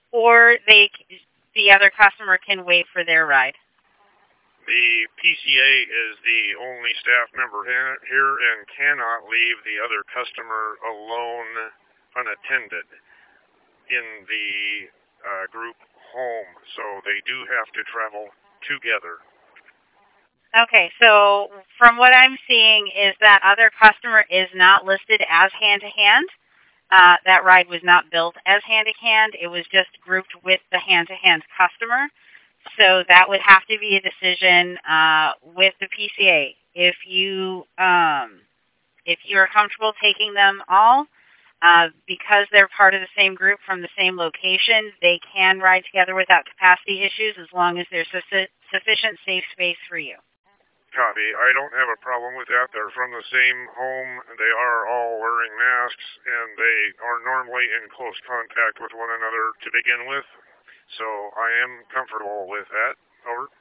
or the other customer can wait for their ride. The PCA is the only staff member here and cannot leave the other customer alone, unattended, in the group home, so they do have to travel together. Okay, so from what I'm seeing is that other customer is not listed as hand-to-hand. That ride was not built as hand-to-hand. It was just grouped with the hand-to-hand customer. So that would have to be a decision with the PCA. If you are comfortable taking them all, because they're part of the same group from the same location, they can ride together without capacity issues as long as there's sufficient safe space for you. Copy. I don't have a problem with that. They're from the same home. They are all wearing masks, and they are normally in close contact with one another to begin with. So I am comfortable with that. Over.